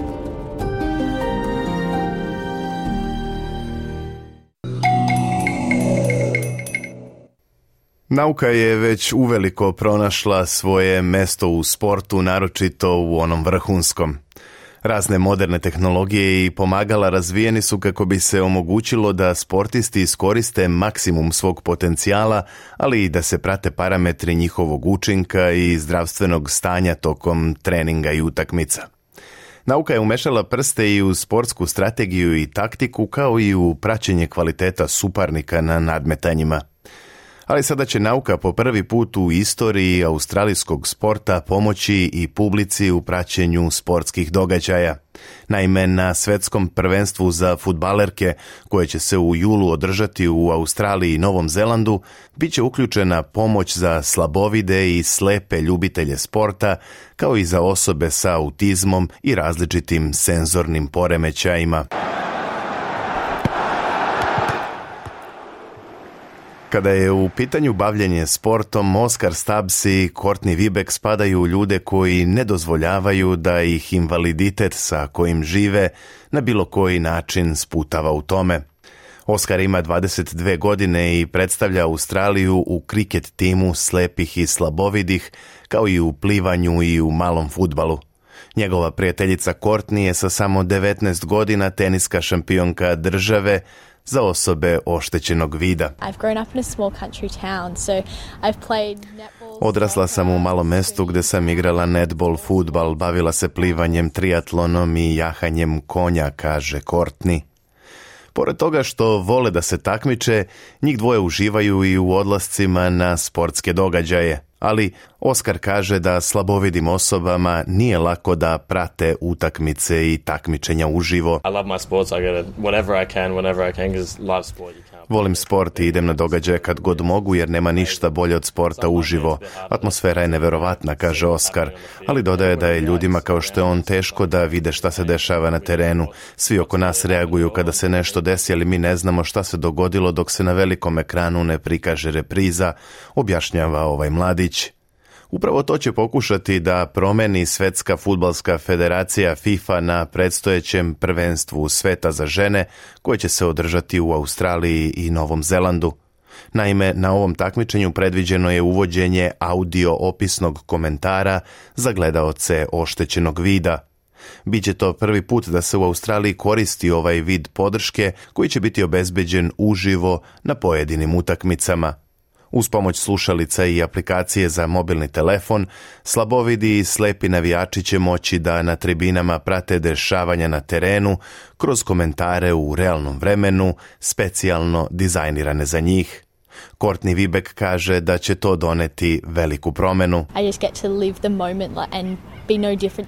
Nauka je već uveliko pronašla svoje mesto u sportu, naročito u onom vrhunskom. Razne moderne tehnologije i pomagala razvijeni su kako bi se omogućilo da sportisti iskoriste maksimum svog potencijala, ali i da se prate parametri njihovog učinka i zdravstvenog stanja tokom treninga i utakmica. Nauka je umešala prste i u sportsku strategiju i taktiku, kao i u praćenje kvaliteta suparnika na nadmetanjima. Ali sada će nauka po prvi put u istoriji australijskog sporta pomoći i publici u praćenju sportskih događaja. Naime, na svetskom prvenstvu za fudbalerke, koje će se u julu održati u Australiji i Novom Zelandu, bit će uključena pomoć za slabovide i slepe ljubitelje sporta, kao i za osobe sa autizmom i različitim senzornim poremećajima. Kada je u pitanju bavljenje sportom, Oscar Stubbs i Courtney Wiebeck spadaju u ljude koji ne dozvoljavaju da ih invaliditet sa kojim žive na bilo koji način sputava u tome. Oscar ima 22 godine i predstavlja Australiju u kriket timu slepih i slabovidih, kao i u plivanju i u malom fudbalu. Njegova prijateljica Courtney je sa samo 19 godina teniska šampionka države za osobe oštećenog vida. Odrasla sam u malom mestu gdje sam igrala netbol, fudbal, bavila se plivanjem, triatlonom i jahanjem konja, kaže Courtney. Pored toga što vole da se takmiče, njih dvoje uživaju i u odlascima na sportske događaje. Ali Oscar kaže da slabovidim osobama nije lako da prate utakmice i takmičenja uživo. Volim sport i idem na događaje kad god mogu jer nema ništa bolje od sporta uživo. Atmosfera je neverovatna, kaže Oscar, ali dodaje da je ljudima kao što je on teško da vide šta se dešava na terenu. Svi oko nas reaguju kada se nešto desi, ali mi ne znamo šta se dogodilo dok se na velikom ekranu ne prikaže repriza, objašnjava ovaj mladić. Upravo to će pokušati da promeni Svetska fudbalska federacija FIFA na predstojećem prvenstvu sveta za žene koje će se održati u Australiji i Novom Zelandu. Naime, na ovom takmičenju predviđeno je uvođenje audio opisnog komentara za gledaoce oštećenog vida. Biće to prvi put da se u Australiji koristi ovaj vid podrške koji će biti obezbeđen uživo na pojedinim utakmicama. Uz pomoć slušalica i aplikacije za mobilni telefon, slabovidi i slepi navijači će moći da na tribinama prate dešavanja na terenu kroz komentare u realnom vremenu, specijalno dizajnirane za njih. Courtney Wiebeck kaže da će to doneti veliku promenu.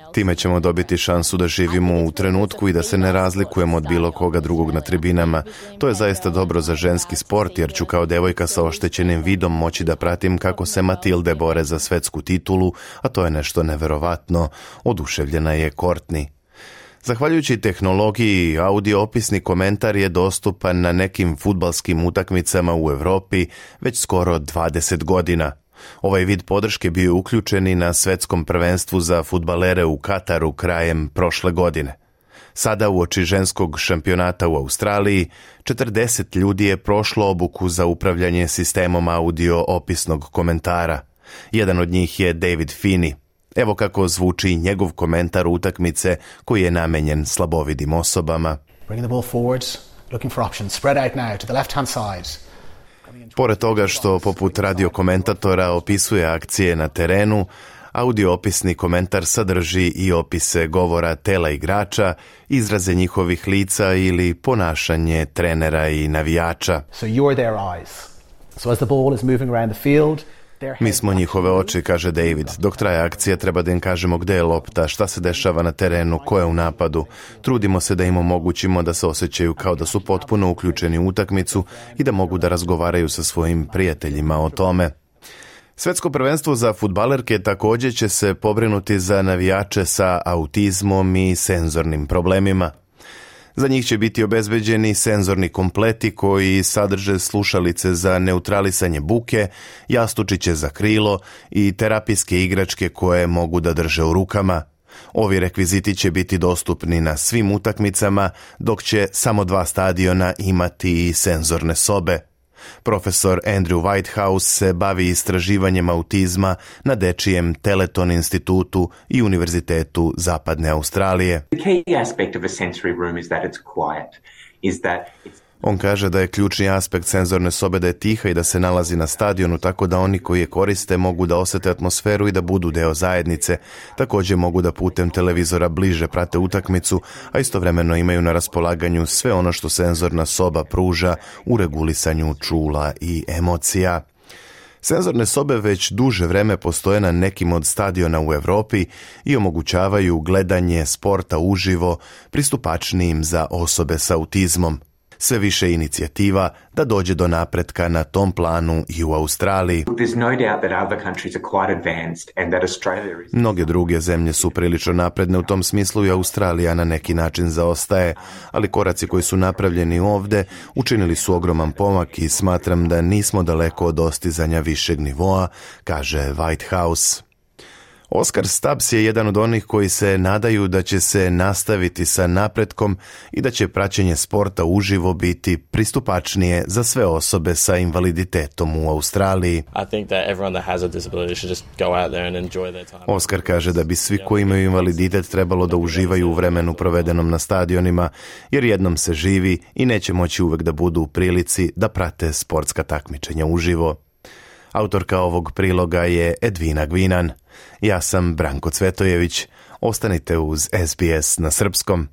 Time ćemo dobiti šansu da živimo u trenutku i da se ne razlikujemo od bilo koga drugog na tribinama. To je zaista dobro za ženski sport, jer ću kao devojka sa oštećenim vidom moći da pratim kako se Matilde bore za svetsku titulu, a to je nešto neverovatno, oduševljena je Courtney. Zahvaljujući tehnologiji, audio opisni komentar je dostupan na nekim fudbalskim utakmicama u Europi već skoro 20 godina. Ovaj vid podrške bio uključen i na svetskom prvenstvu za fudbalere u Kataru krajem prošle godine. Sada uoči ženskog šampionata u Australiji, 40 ljudi je prošlo obuku za upravljanje sistemom audio opisnog komentara. Jedan od njih je David Finney. Evo kako zvuči njegov komentar utakmice koji je namenjen slabovidim osobama. Pored toga što poput radio komentatora opisuje akcije na terenu, audio opisni komentar sadrži i opise govora tela igrača, izraze njihovih lica ili ponašanje trenera i navijača. Mi smo njihove oči, kaže David. Dok traje akcija treba da im kažemo gde je lopta, šta se dešava na terenu, ko je u napadu. Trudimo se da im omogućimo da se osjećaju kao da su potpuno uključeni u utakmicu i da mogu da razgovaraju sa svojim prijateljima o tome. Svetsko prvenstvo za fudbalerke također će se pobrinuti za navijače sa autizmom i senzornim problemima. Za njih će biti obezbeđeni senzorni kompleti koji sadrže slušalice za neutralisanje buke, jastučiće za krilo i terapijske igračke koje mogu da drže u rukama. Ovi rekviziti će biti dostupni na svim utakmicama, dok će samo 2 stadiona imati i senzorne sobe. Profesor Andrew Whitehouse se bavi istraživanjem autizma na dečijem Teleton institutu i Univerzitetu Zapadne Australije. On kaže da je ključni aspekt senzorne sobe da je tiha i da se nalazi na stadionu, tako da oni koji je koriste mogu da osete atmosferu i da budu deo zajednice. Također mogu da putem televizora bliže prate utakmicu, a istovremeno imaju na raspolaganju sve ono što senzorna soba pruža u regulisanju čula i emocija. Senzorne sobe već duže vreme postoje na nekim od stadiona u Europi i omogućavaju gledanje sporta uživo pristupačnijim za osobe sa autizmom. Sve više inicijativa da dođe do napretka na tom planu i u Australiji. Mnoge druge zemlje su prilično napredne u tom smislu i Australija na neki način zaostaje, ali koraci koji su napravljeni ovdje učinili su ogroman pomak i smatram da nismo daleko od dostizanja višeg nivoa, kaže Whitehouse. Oscar Stubbs je jedan od onih koji se nadaju da će se nastaviti sa napretkom i da će praćenje sporta uživo biti pristupačnije za sve osobe sa invaliditetom u Australiji. Oscar kaže da bi svi koji imaju invaliditet trebalo da uživaju u vremenu provedenom na stadionima, jer jednom se živi i neće moći uvek da budu u prilici da prate sportska takmičenja uživo. Autorka ovog priloga je Edvina Gvinan. Ja sam Branko Cvetojević. Ostanite uz SBS na srpskom.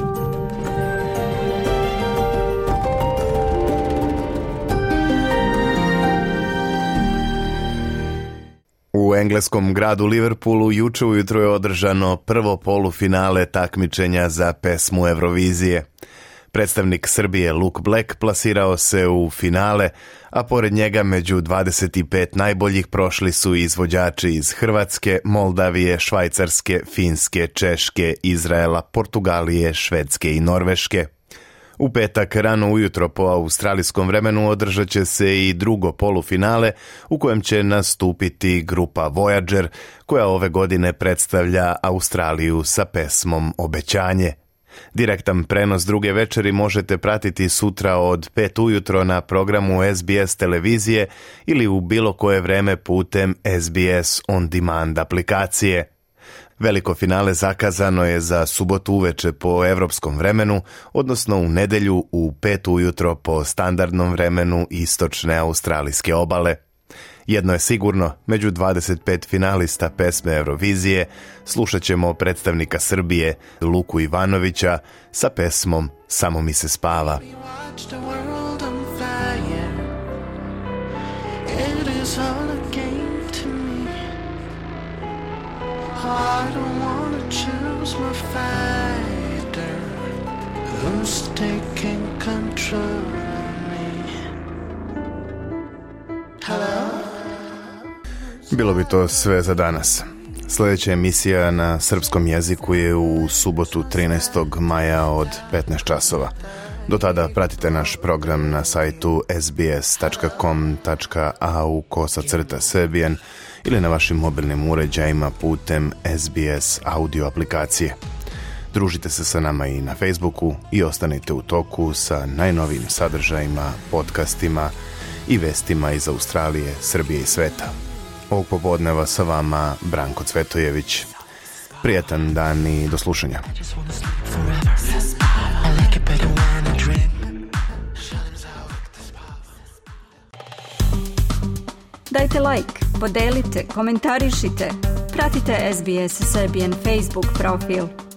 U engleskom gradu Liverpoolu juče ujutro je održano prvo polufinale takmičenja za pesmu Eurovizije. Predstavnik Srbije Luke Black plasirao se u finale, a pored njega među 25 najboljih prošli su izvođači iz Hrvatske, Moldavije, Švajcarske, Finske, Češke, Izraela, Portugalije, Švedske i Norveške. U petak rano ujutro po australijskom vremenu održat će se i drugo polufinale u kojem će nastupiti grupa Voyager, koja ove godine predstavlja Australiju sa pesmom Obećanje. Direktan prenos druge večeri možete pratiti sutra od 5 ujutro na programu SBS televizije ili u bilo koje vreme putem SBS On Demand aplikacije. Veliko finale zakazano je za subotu uveče po evropskom vremenu, odnosno u nedjelju u 5 ujutro po standardnom vremenu istočne australijske obale. Jedno je sigurno, među 25 finalista pesme Eurovizije slušat ćemo predstavnika Srbije Luku Ivanovića sa pesmom Samo mi se spava. I don't wanna change. Who's my fighter? Who's taking control of me? Hello? Bilo bi to sve za danas. Sljedeća emisija na srpskom jeziku je u subotu 13. maja od 15 časova. Do tada pratite naš program na sajtu sbs.com.au/Serbian ili na vašim mobilnim uređajima putem SBS audio aplikacije. Družite se sa nama i na Facebooku i ostanite u toku sa najnovijim sadržajima, podcastima i vestima iz Australije, Srbije i sveta. Ovog popodneva sa vama Branko Cvetojević. Prijatan dan i do slušanja. Dajte like, podelite, komentarišite. Pratite SBS Serbian Facebook profil.